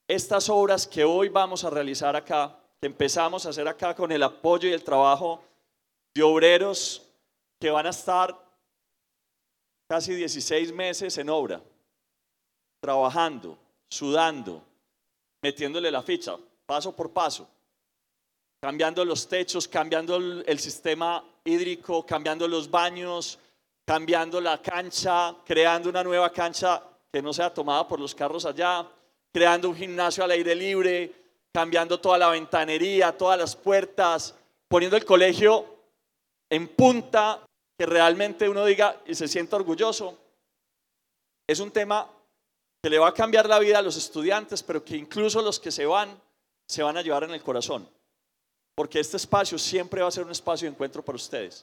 estas obras que hoy vamos a realizar acá, que empezamos a hacer acá con el apoyo y el trabajo de obreros que van a estar casi 16 meses en obra, trabajando, sudando, metiéndole la ficha, paso por paso, cambiando los techos, cambiando el sistema hídrico, cambiando los baños, cambiando la cancha, creando una nueva cancha que no sea tomada por los carros allá, creando un gimnasio al aire libre, cambiando toda la ventanería, todas las puertas, poniendo el colegio en punta, que realmente uno diga y se sienta orgulloso. Es un tema que le va a cambiar la vida a los estudiantes, pero que incluso los que se van a llevar en el corazón, porque este espacio siempre va a ser un espacio de encuentro para ustedes.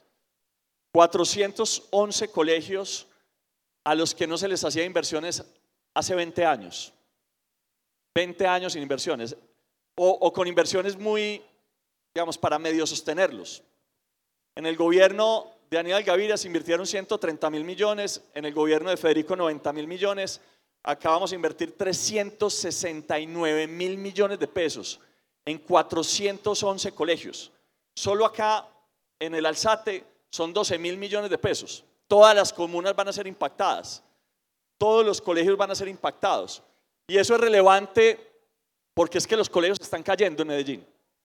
411 colegios a los que no se les hacía inversiones hace 20 años. 20 años sin inversiones, o con inversiones muy, digamos, para medio sostenerlos. En el gobierno de Aníbal Gaviria se invirtieron 130.000 millones, en el gobierno de Federico 90.000 millones, acá vamos a invertir 369.000 millones de pesos en 411 colegios. Solo acá en el Alzate son 12.000 millones de pesos. Todas las comunas van a ser impactadas, todos los colegios van a ser impactados. Y eso es relevante porque es que los colegios están cayendo en Medellín.